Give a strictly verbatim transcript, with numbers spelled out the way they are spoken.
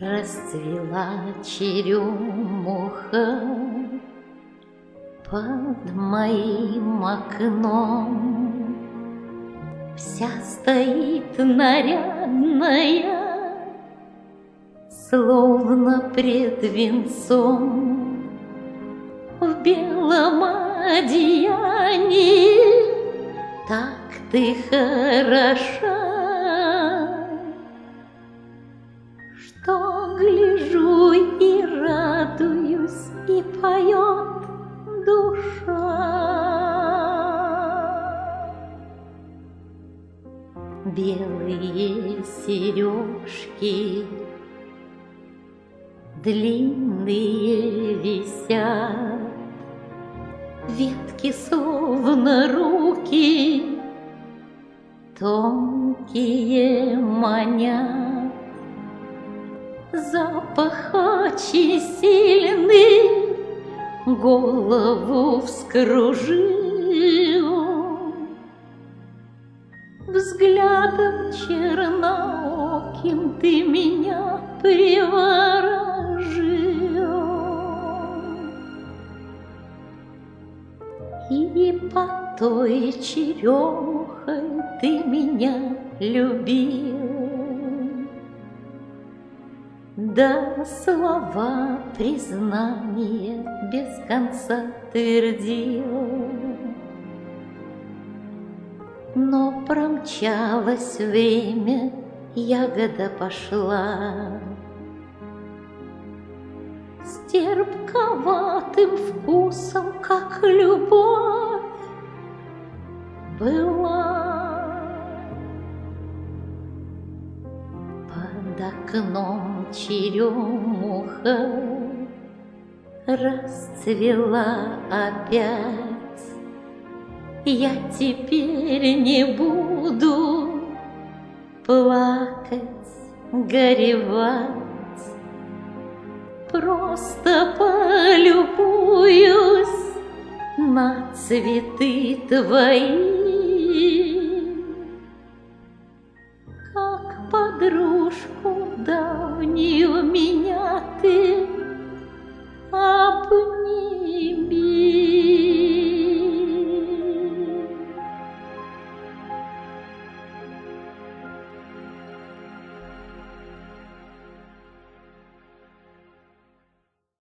Расцвела черемуха под моим окном, вся стоит нарядная, словно пред венцом, в белом одеянии. Так ты хороша, что гляжу и радуюсь, и поет душа. Белые сережки длинные висят, ветки словно руки тонкие манят. Запах очень сильный голову вскружил, взглядом чернооким ты меня приворожил. И под той черемухой ты меня любил, да слова признания без конца твердил. Но промчалось время, ягода пошла, с терпковатым вкусом, как любовь была. Под окном черемуха расцвела опять. Я теперь не буду плакать, горевать, просто полюбуюсь на цветы твои.